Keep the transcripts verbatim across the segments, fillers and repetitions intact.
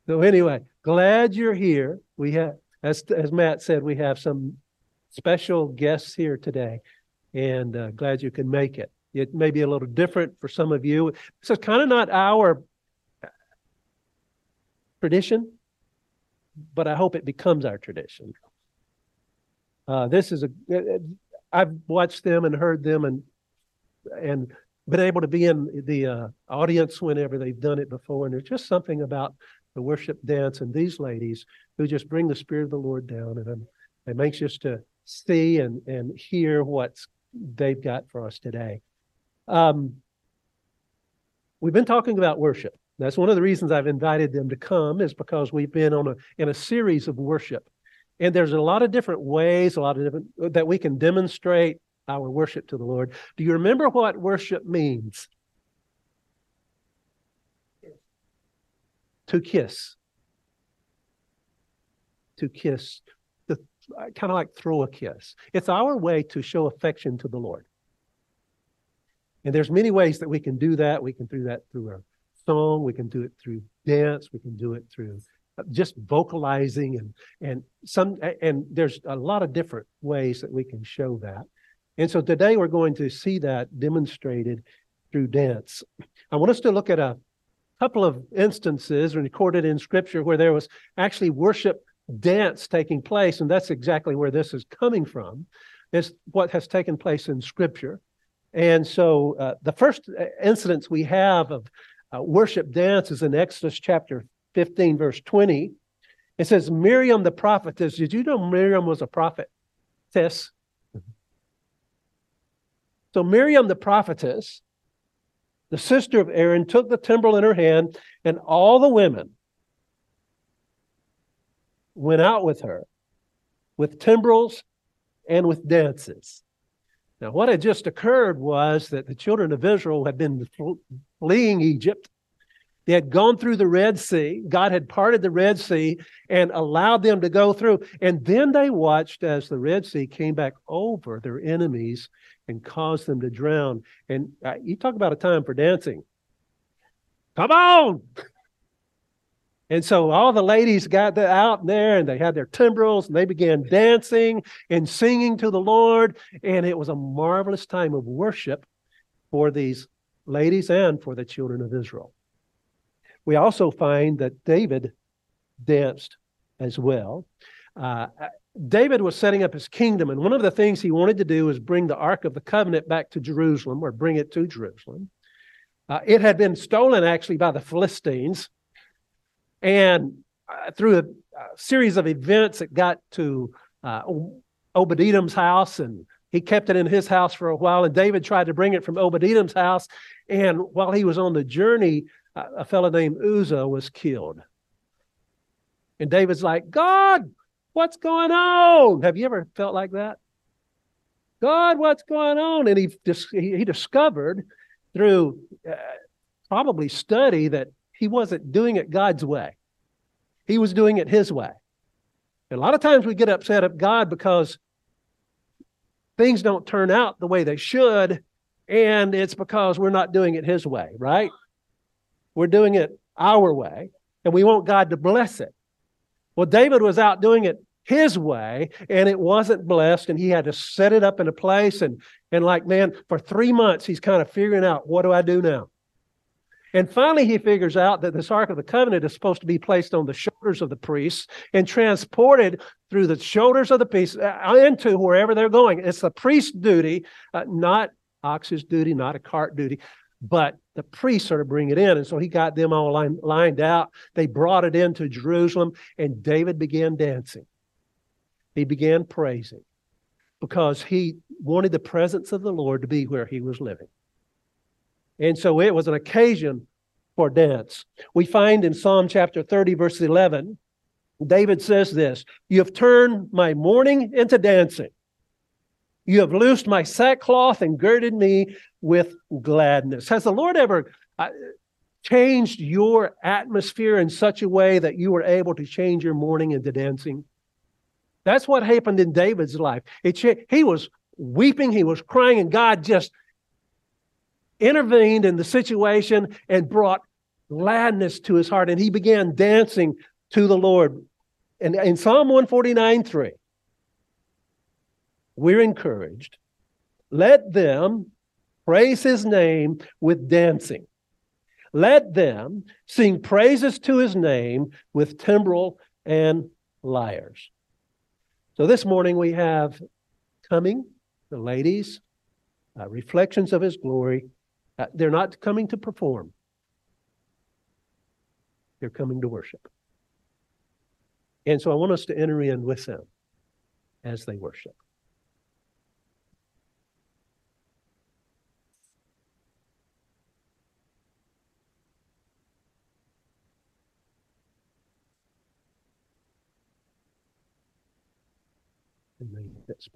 So anyway, glad you're here. We have, as as Matt said, we have some special guests here today, and uh, glad you can make it. It may be a little different for some of you. This is kind of not our tradition, but I hope it becomes our tradition. Uh, this is a. I've watched them and heard them and and been able to be in the uh, audience whenever they've done it before, and there's just something about the worship dance and these ladies who just bring the Spirit of the Lord down, and I'm, I'm anxious to see and and hear what they've got for us today. Um, we've been talking about worship. That's one of the reasons I've invited them to come, is because we've been on a in a series of worship. And there's a lot of different ways, a lot of different that we can demonstrate our worship to the Lord. Do you remember what worship means? To kiss. To kiss. To, kind of like throw a kiss. It's our way to show affection to the Lord. And there's many ways that we can do that. We can do that through our song. We can do it through dance. We can do it through just vocalizing, and and some and there's a lot of different ways that we can show that. And so today we're going to see that demonstrated through dance. I want us to look at a couple of instances recorded in Scripture where there was actually worship dance taking place, and that's exactly where this is coming from. It's what has taken place in Scripture. And so uh, the first incidents we have of uh, worship dance is in Exodus chapter fifteen, verse twenty. It says, Miriam the prophetess. Did you know Miriam was a prophetess? So Miriam the prophetess, the sister of Aaron, took the timbrel in her hand, and all the women went out with her with timbrels and with dances. Now, what had just occurred was that the children of Israel had been fleeing Egypt. They had gone through the Red Sea. God had parted the Red Sea and allowed them to go through. And then they watched as the Red Sea came back over their enemies and caused them to drown. And uh, you talk about a time for dancing. Come on! And so all the ladies got out there, and they had their timbrels, and they began dancing and singing to the Lord. And it was a marvelous time of worship for these ladies and for the children of Israel. We also find that David danced as well. Uh, David was setting up his kingdom, and one of the things he wanted to do was bring the Ark of the Covenant back to Jerusalem, or bring it to Jerusalem. Uh, it had been stolen, actually, by the Philistines, and uh, through a, a series of events, it got to uh, Obed-Edom's house, and he kept it in his house for a while, and David tried to bring it from Obed-Edom's house, and while he was on the journey, a fellow named Uzzah was killed. And David's like, God, what's going on? Have you ever felt like that? God, what's going on? And he, he discovered through uh, probably study that he wasn't doing it God's way. He was doing it his way. And a lot of times we get upset at God because things don't turn out the way they should, and it's because we're not doing it his way, right? We're doing it our way, and we want God to bless it. Well, David was out doing it his way, and it wasn't blessed, and he had to set it up in a place, and, and like, man, for three months, he's kind of figuring out, what do I do now? And finally, he figures out that this Ark of the Covenant is supposed to be placed on the shoulders of the priests and transported through the shoulders of the priests into wherever they're going. It's the priest's duty, uh, not ox's duty, not a cart duty, but the priests are to bring it in. And so he got them all line, lined out. They brought it into Jerusalem, and David began dancing. He began praising because he wanted the presence of the Lord to be where he was living. And so it was an occasion for dance. We find in Psalm chapter thirty, verse eleven, David says this, "You have turned my mourning into dancing. You have loosed my sackcloth and girded me with gladness." Has the Lord ever uh, changed your atmosphere in such a way that you were able to change your mourning into dancing? That's what happened in David's life. It, he was weeping, he was crying, and God just intervened in the situation and brought gladness to his heart, and he began dancing to the Lord. And in Psalm one forty-nine, three, we're encouraged. Let them praise his name with dancing. Let them sing praises to his name with timbrel and lyres. So this morning we have coming, the ladies, uh, reflections of his glory. Uh, they're not coming to perform. They're coming to worship. And so I want us to enter in with them as they worship. Amen. Yes.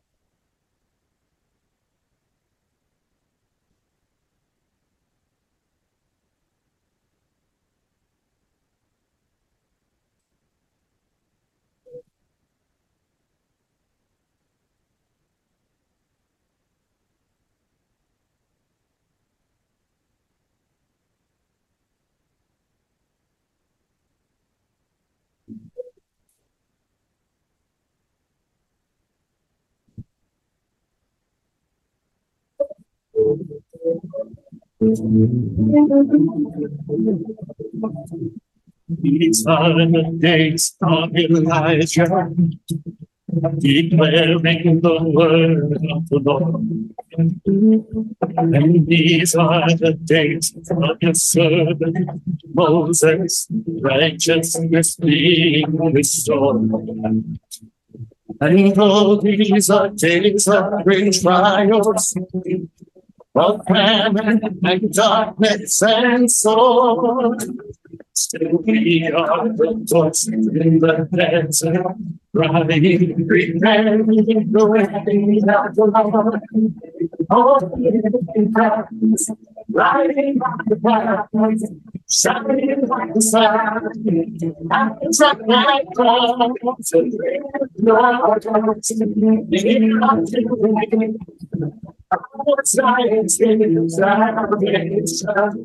These are the days of Elijah, declaring the word of the Lord. And these are the days of your servant Moses, righteousness being restored. And though these are days of great trials, of famine and darkness and sword, still we are rejoicing in the desert, crying, preparing the way of the Lord. Oh, in darkness, riding on the clouds, shining like the sun, and the truck like clouds, Lord, our science is salvation.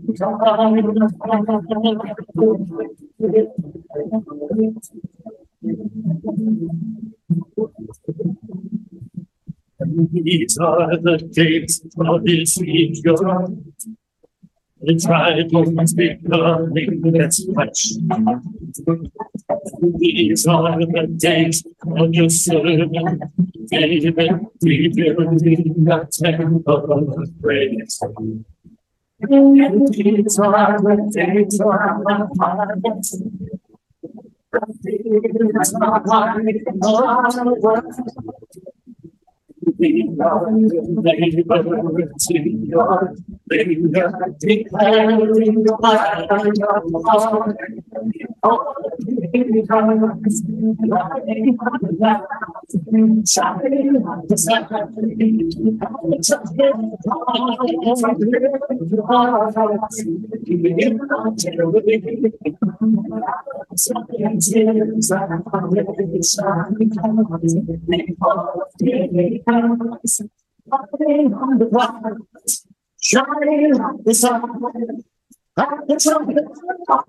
These are the days of Ezekiel. The tribes becoming as flesh. These are the days of your servant David, rebuilding the temple of praise. These are the days of our hearts. These are our words. We are neighbors in your finger, declaring the light of God. Oh, because lighting on the land, shining on the sun, shining on the clouds, shining on the sun. The trumpet of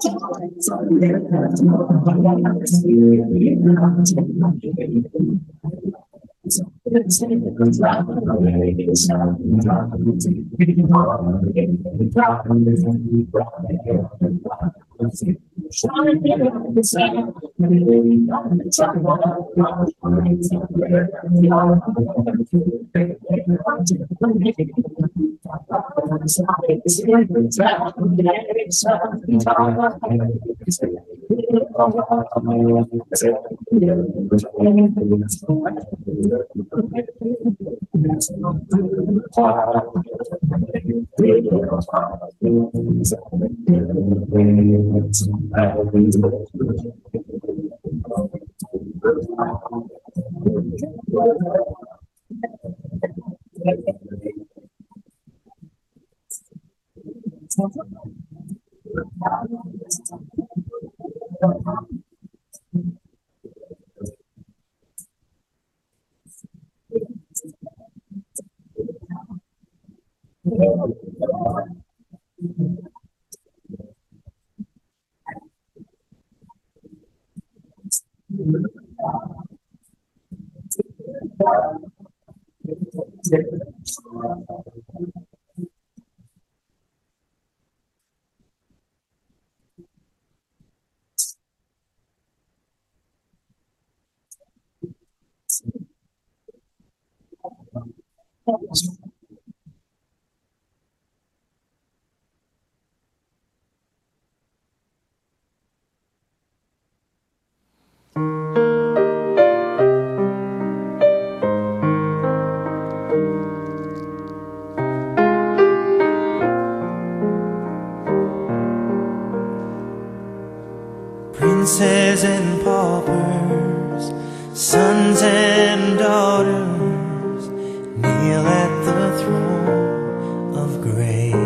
Princes and paupers, sons and daughters, kneel at the throne of grace.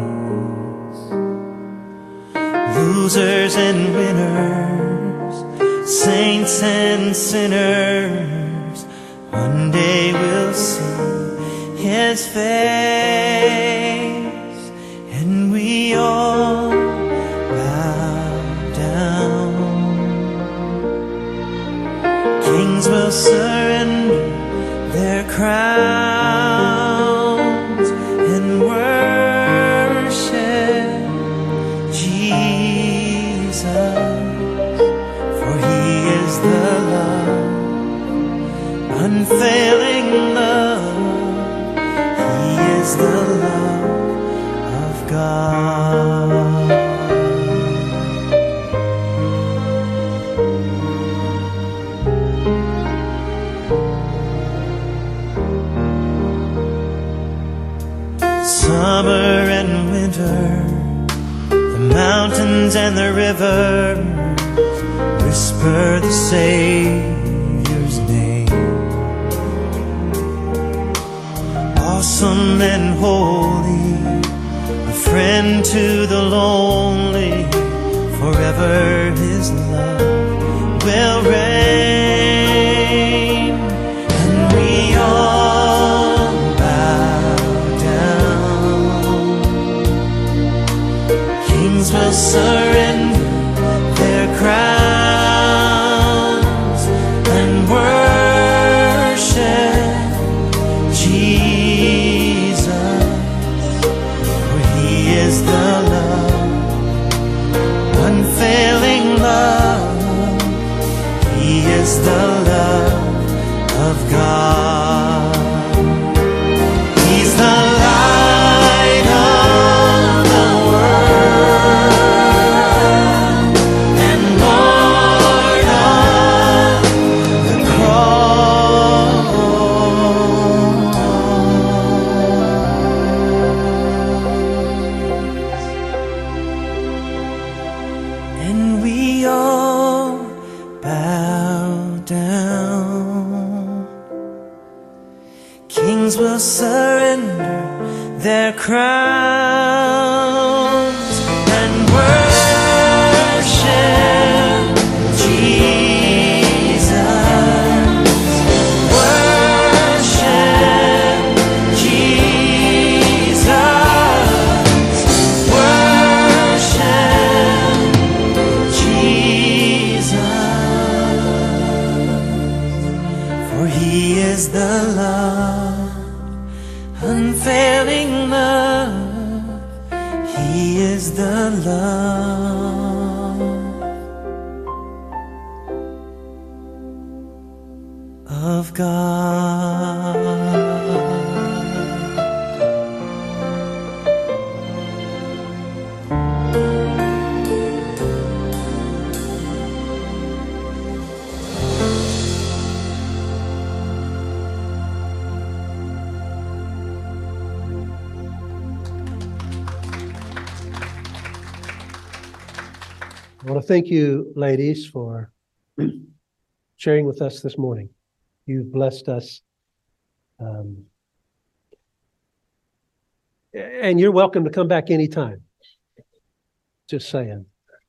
Losers and winners, saints and sinners, one day we'll see His face, and we all kings will surrender their crowns and worship Jesus, for He is the love, unfailing love. He is the love of God. Summer and winter, the mountains and the rivers whisper the Savior's name. Awesome and holy, a friend to the lonely, forever His love will reign, and we all bow down. Kings will surrender their crowns and worship Jesus, for He is the love, unfailing love. He is the love of God. He's the light of the world and Lord of the cross. And we all bow down. Kings will surrender their crowns and worship Jesus. Worship Jesus. Worship Jesus. For He is the love, unfailing love. He is the love of God. I want to thank you, ladies, for sharing with us this morning. You've blessed us. Um, and you're welcome to come back anytime. Just saying.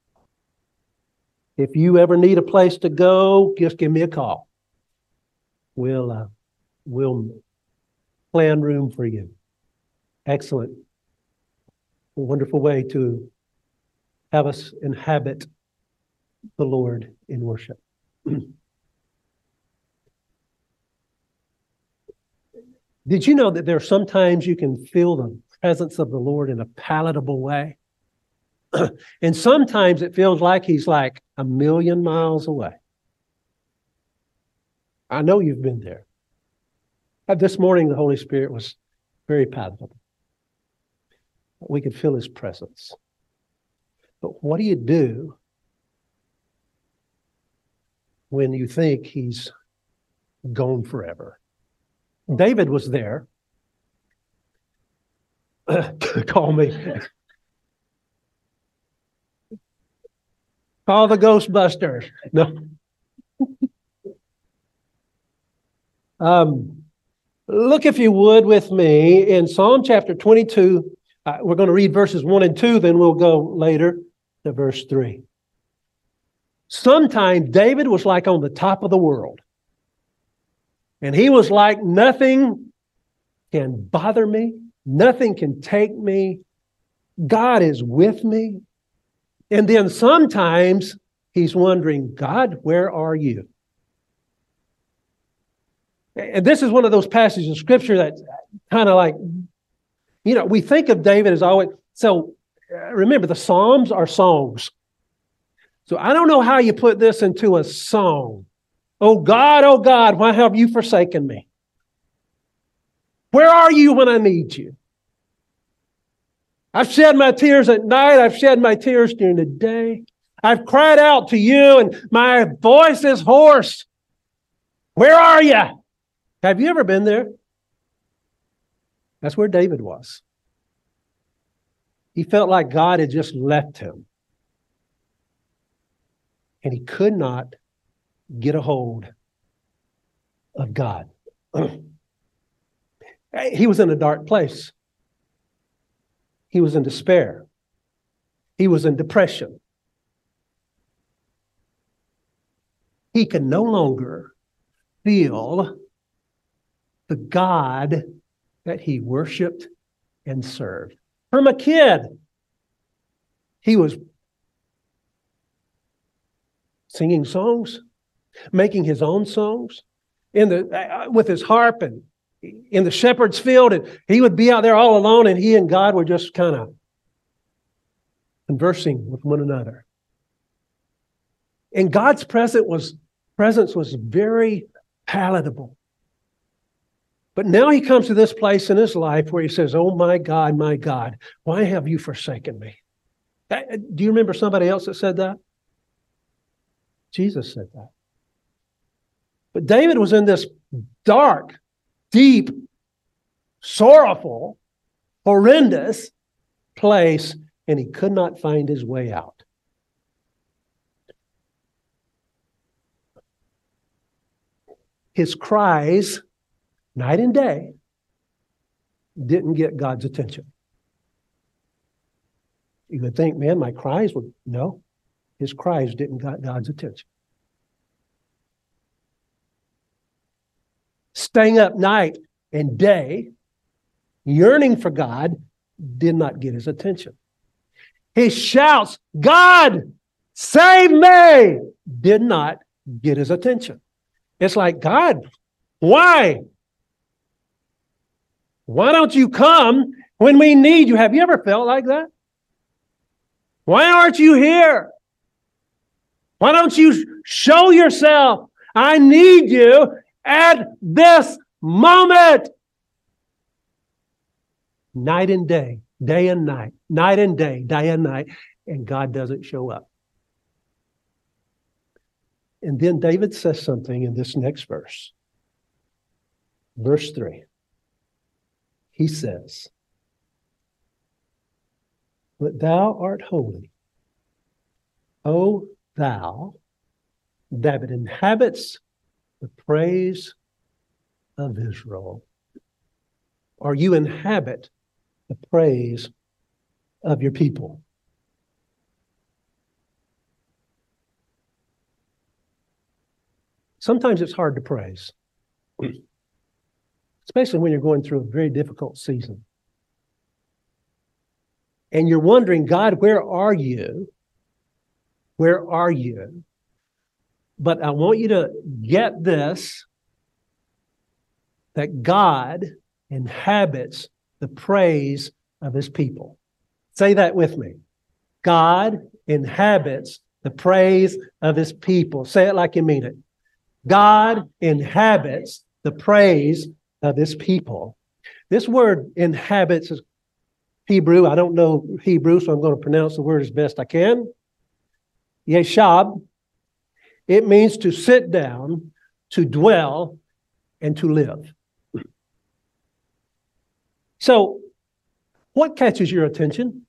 If you ever need a place to go, just give me a call. We'll, uh, we'll plan room for you. Excellent. A wonderful way to have us inhabit the Lord in worship. Did you know that there are sometimes you can feel the presence of the Lord in a palatable way? And sometimes it feels like he's like a million miles away. I know you've been there. Uh, This morning, the Holy Spirit was very palatable. We could feel his presence. But what do you do when you think he's gone forever? David was there. Call me. Call the Ghostbusters. No. um, look, if you would, with me in Psalm chapter twenty-two. Uh, we're going to read verses one and two, then we'll go later to verse three. Sometime David was like on the top of the world. And he was like, nothing can bother me. Nothing can take me. God is with me. And then sometimes he's wondering, God, where are you? And this is one of those passages of Scripture that's kind of like, you know, we think of David as always. So uh, remember, the Psalms are songs. So I don't know how you put this into a song. Oh God, oh God, why have you forsaken me? Where are you when I need you? I've shed my tears at night. I've shed my tears during the day. I've cried out to you and my voice is hoarse. Where are you? Have you ever been there? That's where David was. He felt like God had just left him. And he could not get a hold of God. He was in a dark place. He was in despair. He was in depression. He could no longer feel the God that he worshiped and served. From a kid, he was singing songs, making his own songs in the uh, with his harp and in the shepherd's field, and he would be out there all alone, and he and God were just kind of conversing with one another. And God's presence was presence was very palatable. But now he comes to this place in his life where he says, oh my God, my God, why have you forsaken me? Do you remember somebody else that said that? Jesus said that. But David was in this dark, deep, sorrowful, horrendous place, and he could not find his way out. His cries, night and day, didn't get God's attention. You would think, man, my cries would, no, his cries didn't get God's attention. Staying up night and day, yearning for God, did not get his attention. His shouts, God, save me, did not get his attention. It's like, God, why? Why don't you come when we need you? Have you ever felt like that? Why aren't you here? Why don't you show yourself? I need you at this moment. Night and day, day and night, night and day, day and night, and God doesn't show up. And then David says something in this next verse. Verse three. He says, but thou art holy, O thou that inhabits the praise of Israel. Or you inhabit the praise of your people. Sometimes it's hard to praise, especially when you're going through a very difficult season. And you're wondering, God, where are you? Where are you? But I want you to get this, that God inhabits the praise of his people. Say that with me. God inhabits the praise of his people. Say it like you mean it. God inhabits the praise of his people. This word inhabits is Hebrew. I don't know Hebrew, so I'm going to pronounce the word as best I can. Yeshab. It means to sit down, to dwell, and to live. So, what catches your attention?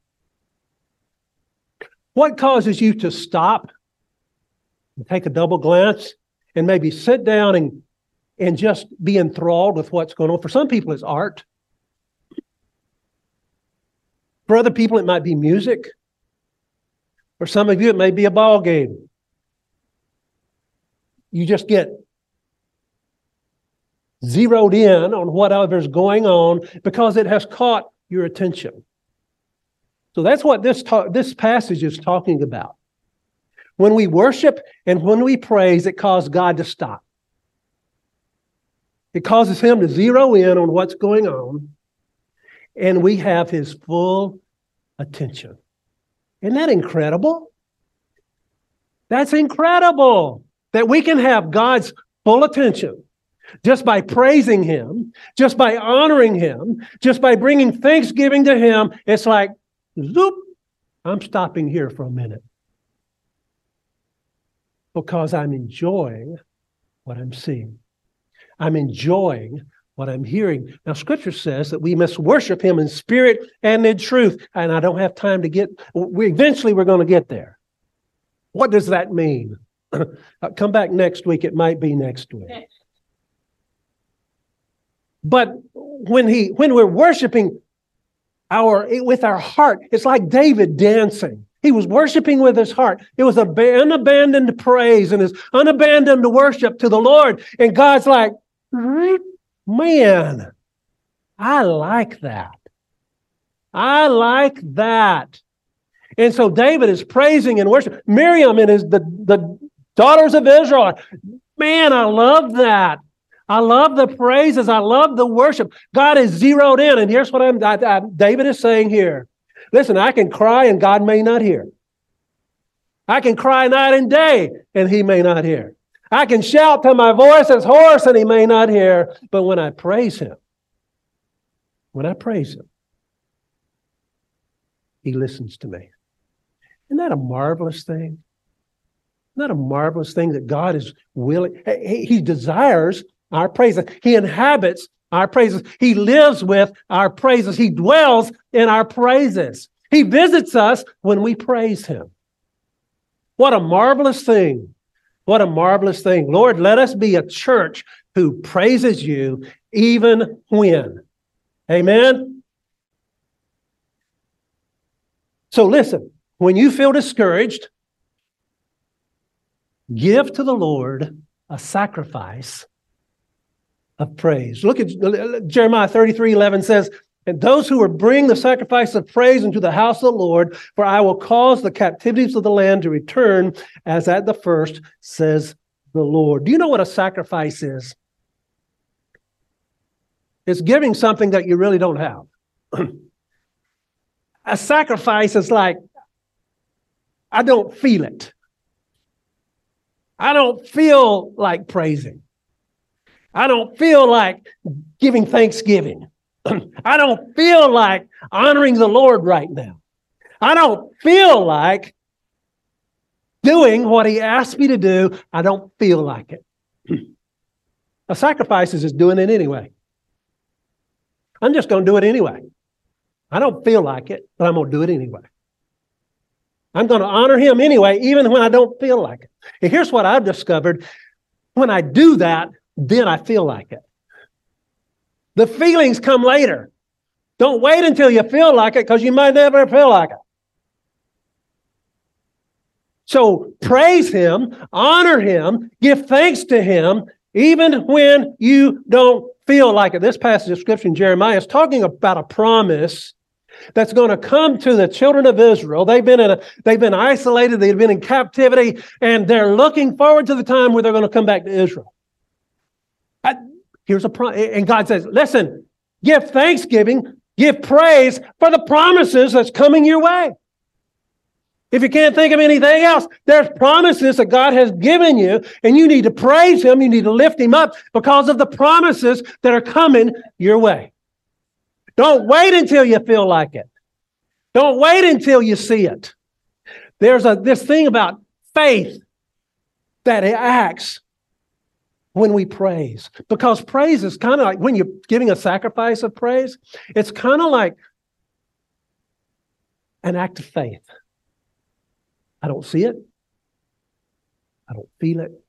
What causes you to stop and take a double glance and maybe sit down and, and just be enthralled with what's going on? For some people, it's art. For other people, it might be music. For some of you, it may be a ball game. You just get zeroed in on whatever's going on because it has caught your attention. So that's what this ta- this passage is talking about. When we worship and when we praise, it causes God to stop. It causes him to zero in on what's going on, and we have his full attention. Isn't that incredible? That's incredible that we can have God's full attention just by praising him, just by honoring him, just by bringing thanksgiving to him. It's like, zoop, I'm stopping here for a minute because I'm enjoying what I'm seeing. I'm enjoying what I'm hearing. Now, Scripture says that we must worship him in spirit and in truth. And I don't have time to get, we, eventually we're going to get there. What does that mean? Come back next week. It might be next week. But when he, when we're worshiping our, with our heart, it's like David dancing. He was worshiping with his heart. It was an unabandoned praise and his unabandoned worship to the Lord. And God's like, man, I like that. I like that. And so David is praising and worshiping. Miriam and his, the, the daughters of Israel. Man, I love that. I love the praises. I love the worship. God is zeroed in. And here's what I'm, I, I, David is saying here. Listen, I can cry and God may not hear. I can cry night and day and he may not hear. I can shout till my voice is hoarse and he may not hear. But when I praise him, when I praise him, he listens to me. Isn't that a marvelous thing? Isn't that a marvelous thing that God is willing? He, he desires our praises. He inhabits our praises. He lives with our praises. He dwells in our praises. He visits us when we praise him. What a marvelous thing. What a marvelous thing. Lord, let us be a church who praises you even when. Amen? So listen, when you feel discouraged, give to the Lord a sacrifice of praise. Look at Jeremiah thirty-three eleven says, and those who will bring the sacrifice of praise into the house of the Lord, for I will cause the captivities of the land to return as at the first, says the Lord. Do you know what a sacrifice is? It's giving something that you really don't have. A sacrifice is like, I don't feel it. I don't feel like praising. I don't feel like giving thanksgiving. I don't feel like honoring the Lord right now. I don't feel like doing what he asked me to do. I don't feel like it. A sacrifice is just doing it anyway. I'm just going to do it anyway. I don't feel like it, but I'm going to do it anyway. I'm going to honor him anyway, even when I don't feel like it. And here's what I've discovered. When I do that, then I feel like it. The feelings come later. Don't wait until you feel like it, because you might never feel like it. So praise him, honor him, give thanks to him, even when you don't feel like it. This passage of Scripture in Jeremiah is talking about a promise that's going to come to the children of Israel. They've been in a, they've been isolated, they've been in captivity, and they're looking forward to the time where they're going to come back to Israel. I, here's a pro- and God says, listen, give thanksgiving, give praise for the promises that's coming your way. If you can't think of anything else, there's promises that God has given you, and you need to praise Him. You need to lift Him up because of the promises that are coming your way. Don't wait until you feel like it. Don't wait until you see it. There's a this thing about faith that it acts when we praise. Because praise is kind of like when you're giving a sacrifice of praise, it's kind of like an act of faith. I don't see it. I don't feel it.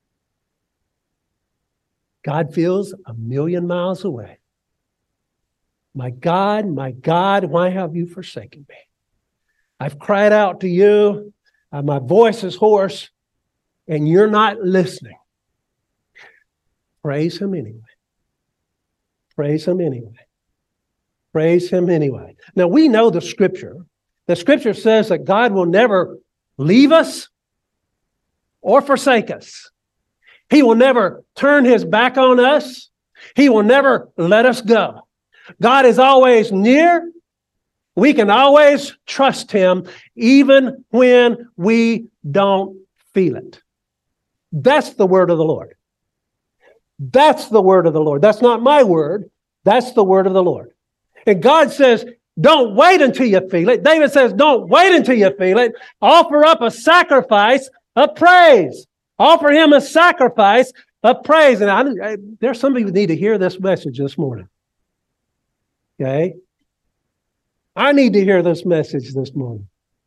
God feels a million miles away. My God, my God, why have you forsaken me? I've cried out to you. Uh, my voice is hoarse, and you're not listening. Praise Him anyway. Praise Him anyway. Praise Him anyway. Now, we know the Scripture. The Scripture says that God will never leave us or forsake us. He will never turn His back on us. He will never let us go. God is always near. We can always trust Him even when we don't feel it. That's the word of the Lord. That's the word of the Lord. That's not my word. That's the word of the Lord. And God says, don't wait until you feel it. David says, don't wait until you feel it. Offer up a sacrifice of praise. Offer Him a sacrifice of praise. And I, I, there's some people who need to hear this message this morning. Okay? I need to hear this message this morning.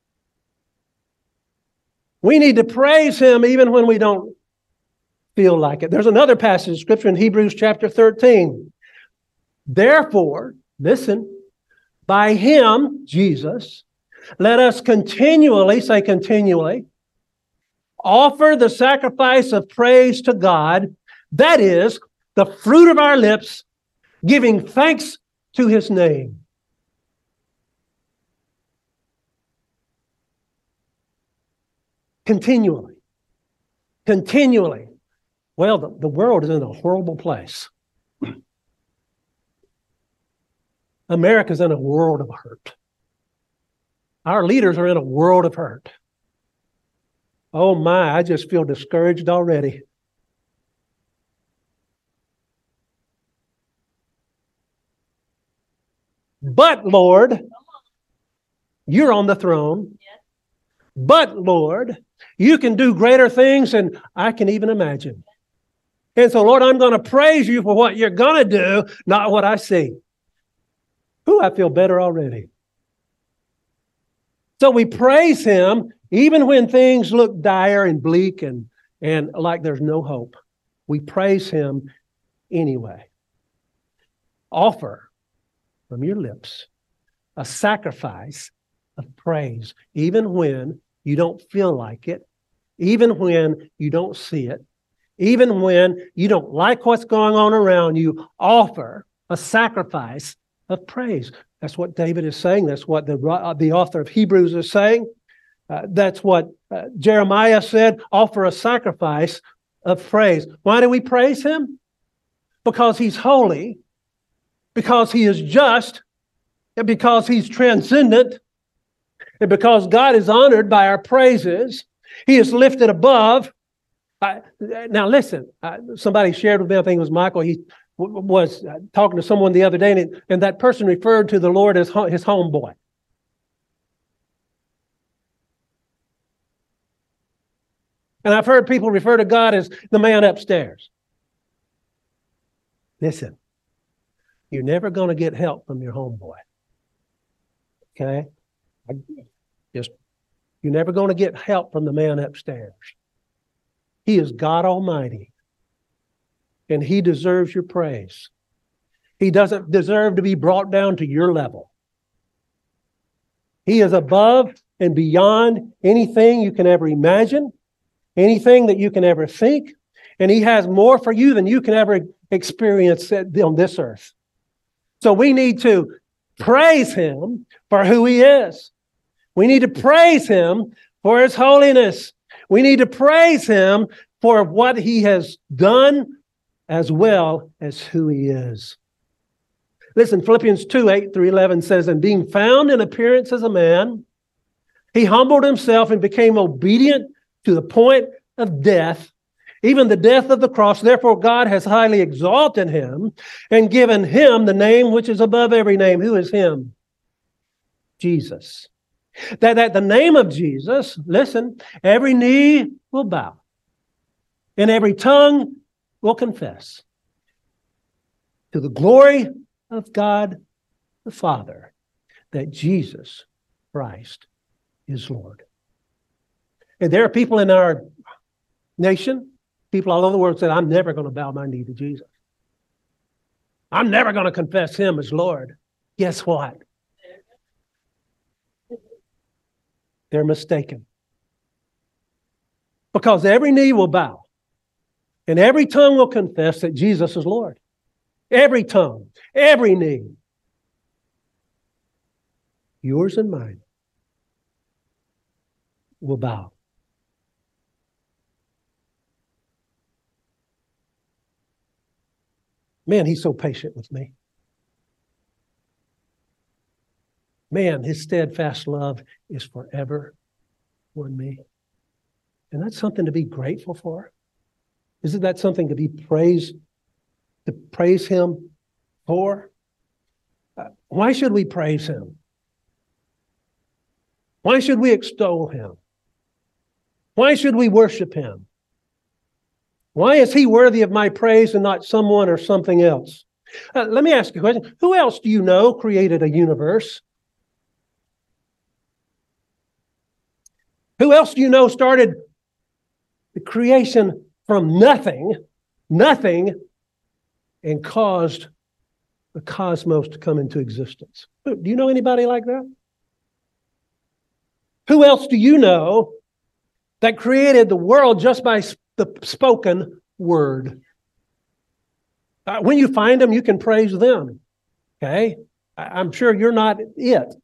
We need to praise Him even when we don't feel like it. There's another passage of Scripture in Hebrews chapter thirteen. Therefore, listen, by Him, Jesus, let us continually, say continually, offer the sacrifice of praise to God, that is, the fruit of our lips, giving thanks to His name. Continually. Continually. Well, the, the world is in a horrible place. America's in a world of hurt. Our leaders are in a world of hurt. Oh my, I just feel discouraged already. But Lord, you're on the throne. But Lord, you can do greater things than I can even imagine. And so, Lord, I'm going to praise you for what you're going to do, not what I see. Ooh, I feel better already. So we praise Him even when things look dire and bleak and, and like there's no hope. We praise Him anyway. Offer from your lips a sacrifice of praise, even when you don't feel like it, even when you don't see it, even when you don't like what's going on around you. Offer a sacrifice of praise. That's what David is saying. That's what the, uh, the author of Hebrews is saying. Uh, that's what uh, Jeremiah said. Offer a sacrifice of praise. Why do we praise Him? Because He's holy, because He is just, and because He's transcendent, and because God is honored by our praises. He is lifted above. Uh, now listen, uh, somebody shared with me, I think it was Michael, he w- was uh, talking to someone the other day, and, it, and that person referred to the Lord as ho- his homeboy. And I've heard people refer to God as the man upstairs. Listen, you're never going to get help from your homeboy. Okay? I just, you're never going to get help from the man upstairs. He is God Almighty, and He deserves your praise. He doesn't deserve to be brought down to your level. He is above and beyond anything you can ever imagine, anything that you can ever think, and He has more for you than you can ever experience on this earth. So we need to praise him for who he is. We need to praise him for his holiness. We need to praise him for what he has done as well as who he is. Listen, Philippians two, eight through eleven says, and being found in appearance as a man, he humbled himself and became obedient to the point of death, even the death of the cross. Therefore, God has highly exalted him and given him the name which is above every name. Who is him? Jesus. That at the name of Jesus, listen, every knee will bow and every tongue will confess to the glory of God the Father that Jesus Christ is Lord. And there are people in our nation, people all over the world, said, I'm never going to bow my knee to Jesus. I'm never going to confess him as Lord. Guess what? They're mistaken. Because every knee will bow and every tongue will confess that Jesus is Lord. Every tongue, every knee. Yours and mine will bow. Man, he's so patient with me. Man, his steadfast love is forever on me. And that's something to be grateful for. Isn't that something to be praised, to praise him for? Uh, why should we praise him? Why should we extol him? Why should we worship him? Why is he worthy of my praise and not someone or something else? Uh, let me ask you a question. Who else do you know created a universe? Who else do you know started the creation from nothing, nothing, and caused the cosmos to come into existence? Do you know anybody like that? Who else do you know that created the world just by the spoken word? Uh, when you find them, you can praise them. Okay? I- I'm sure you're not it.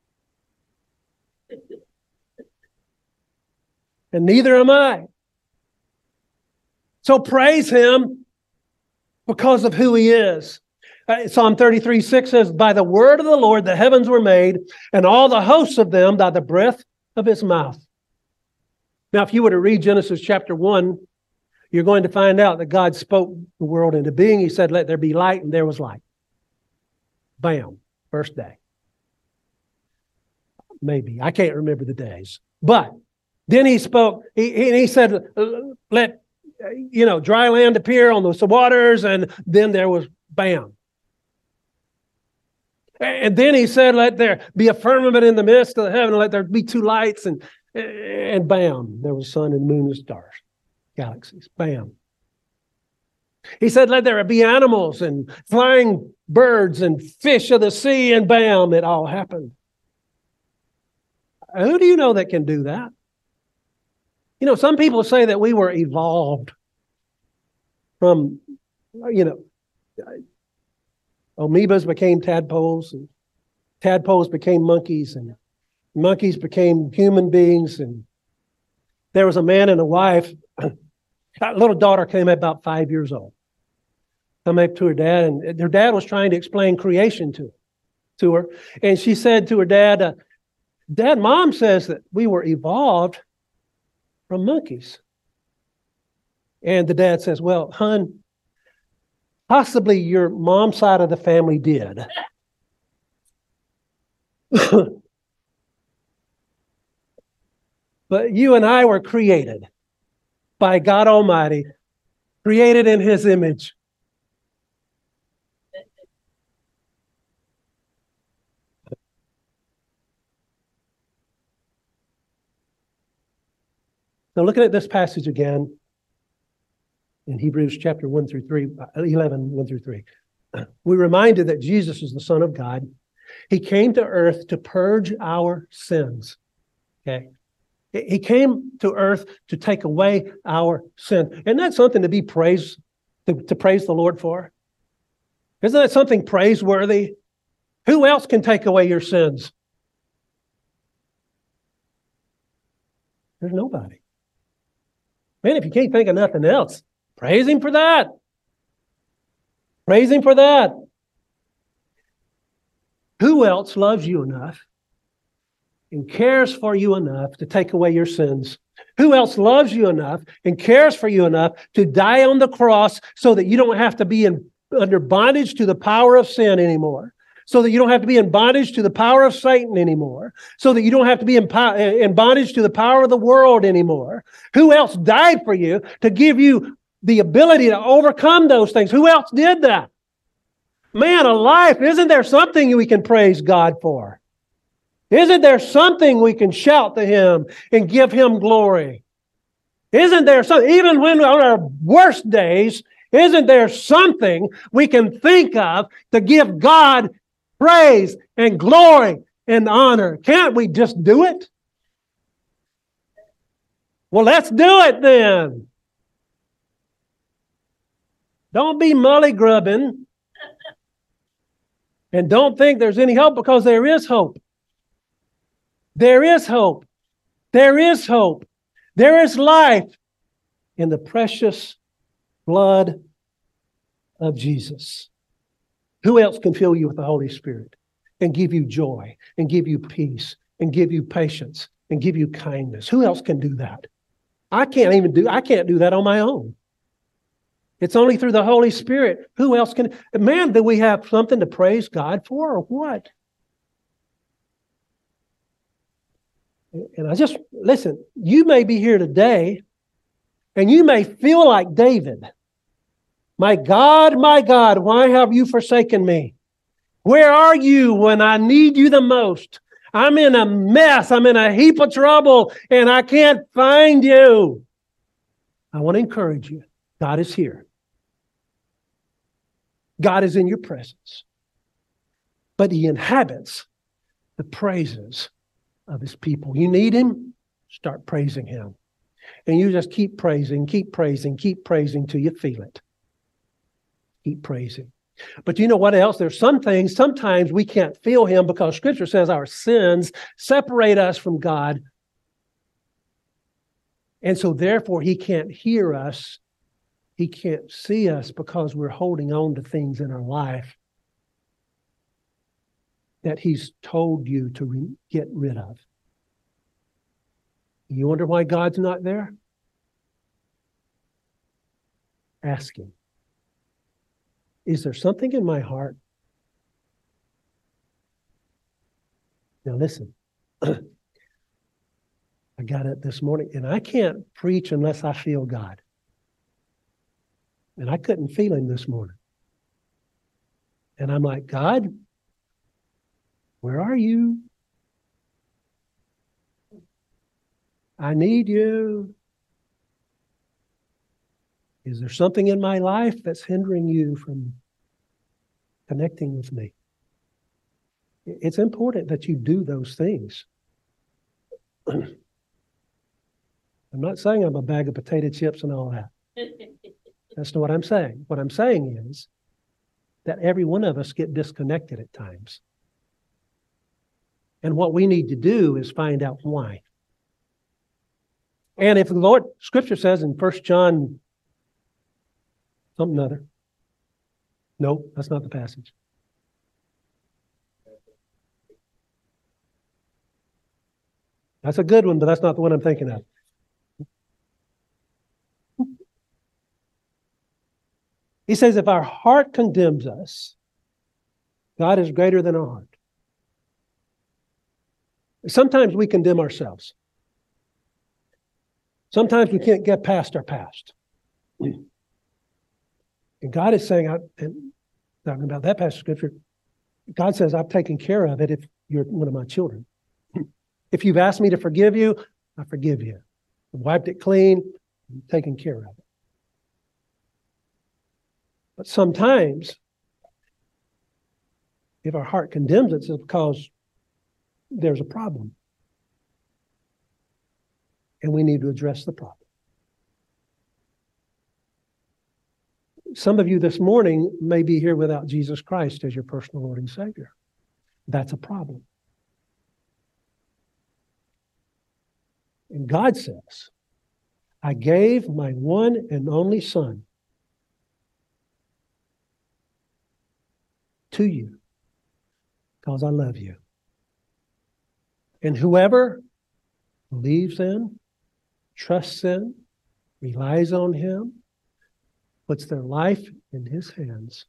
And neither am I. So praise him because of who he is. Uh, Psalm thirty-three six says, by the word of the Lord the heavens were made, and all the hosts of them by the breath of his mouth. Now, if you were to read Genesis chapter one, you're going to find out that God spoke the world into being. He said, let there be light, and there was light. Bam, first day. Maybe. I can't remember the days. But then he spoke, he, he said, let, you know, dry land appear on the waters, and then there was bam. And then he said, let there be a firmament in the midst of the heaven, let there be two lights, and, and bam, there was sun and moon and stars, galaxies, bam. He said, let there be animals and flying birds and fish of the sea, and bam, it all happened. Who do you know that can do that? You know, some people say that we were evolved from, you know, amoebas became tadpoles, and tadpoles became monkeys, and monkeys became human beings. And there was a man and a wife. That little daughter came at about five years old. Come up to her dad, and her dad was trying to explain creation to, to her. And she said to her dad, uh, Dad, Mom says that we were evolved from monkeys. And the dad says, well, hon, possibly your mom's side of the family did. But you and I were created by God Almighty, created in his image. Now, looking at this passage again in Hebrews chapter one through three, eleven, one through three, we're reminded that Jesus is the Son of God. He came to earth to purge our sins. Okay. He came to earth to take away our sin. Isn't that something to be praised, to, to praise the Lord for? Isn't that something praiseworthy? Who else can take away your sins? There's nobody. Man, if you can't think of nothing else, praise Him for that. Praise Him for that. Who else loves you enough and cares for you enough to take away your sins? Who else loves you enough and cares for you enough to die on the cross so that you don't have to be in, under bondage to the power of sin anymore? So that you don't have to be in bondage to the power of Satan anymore. So that you don't have to be in, po- in bondage to the power of the world anymore. Who else died for you to give you the ability to overcome those things? Who else did that? Man alive, isn't there something we can praise God for? Isn't there something we can shout to Him and give Him glory? Isn't there something, even when on our worst days, isn't there something we can think of to give God praise and glory and honor? Can't we just do it? Well, let's do it then. Don't be mully-grubbing. And don't think there's any hope, because there is hope. There is hope. There is hope. There is life in the precious blood of Jesus. Who else can fill you with the Holy Spirit and give you joy and give you peace and give you patience and give you kindness? Who else can do that? I can't even do, I can't do that on my own. It's only through the Holy Spirit. Who else can? Man, do we have something to praise God for or what? And I just, listen, you may be here today and you may feel like David. My God, my God, why have you forsaken me? Where are you when I need you the most? I'm in a mess. I'm in a heap of trouble and I can't find you. I want to encourage you. God is here. God is in your presence. But He inhabits the praises of His people. You need Him? Start praising Him. And you just keep praising, keep praising, keep praising till you feel it. Keep praising. But you know what else? There's some things, sometimes we can't feel Him because Scripture says our sins separate us from God. And so therefore He can't hear us. He can't see us because we're holding on to things in our life that He's told you to re- get rid of. You wonder why God's not there? Ask Him. Is there something in my heart? Now listen. I got it this morning, and I can't preach unless I feel God. And I couldn't feel Him this morning. And I'm like, God, where are you? I need you. Is there something in my life that's hindering you from connecting with me? It's important that you do those things. I'm not saying I'm a bag of potato chips and all that. That's not what I'm saying. What I'm saying is that every one of us get disconnected at times. And what we need to do is find out why. And if the Lord, Scripture says in First John something other. No, that's not the passage. That's a good one, but that's not the one I'm thinking of. He says, if our heart condemns us, God is greater than our heart. Sometimes we condemn ourselves. Sometimes we can't get past our past. And God is saying, I, and talking about that passage of Scripture, God says, I've taken care of it if you're one of my children. If you've asked me to forgive you, I forgive you. I've wiped it clean, I'm taking care of it. But sometimes, if our heart condemns it, it's because there's a problem. And we need to address the problem. Some of you this morning may be here without Jesus Christ as your personal Lord and Savior. That's a problem. And God says, I gave my one and only Son to you because I love you. And whoever believes in, trusts in, relies on him, puts their life in his hands,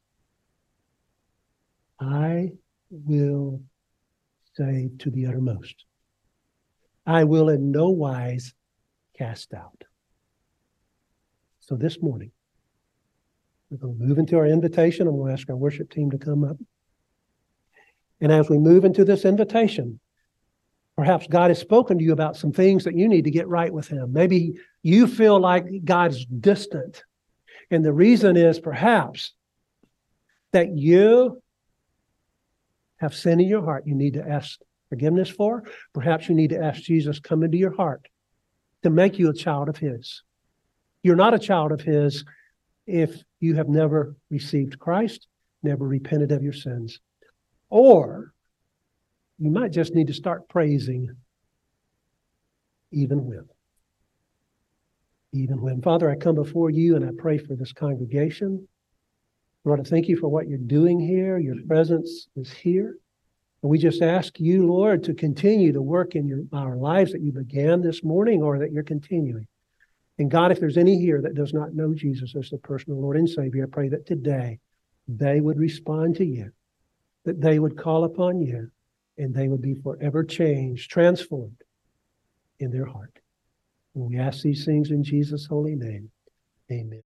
I will save to the uttermost. I will in no wise cast out. So this morning, we're going to move into our invitation. I'm going to ask our worship team to come up. And as we move into this invitation, perhaps God has spoken to you about some things that you need to get right with him. Maybe you feel like God's distant. And the reason is perhaps that you have sin in your heart you need to ask forgiveness for. Perhaps you need to ask Jesus come into your heart to make you a child of his. You're not a child of his if you have never received Christ, never repented of your sins. Or you might just need to start praising even when. Even when. Father, I come before you and I pray for this congregation. Lord, I thank you for what you're doing here. Your presence is here. And we just ask you, Lord, to continue to work in your, our lives that you began this morning or that you're continuing. And God, if there's any here that does not know Jesus as the personal Lord and Savior, I pray that today they would respond to you, that they would call upon you, and they would be forever changed, transformed in their heart. And we ask these things in Jesus' holy name. Amen.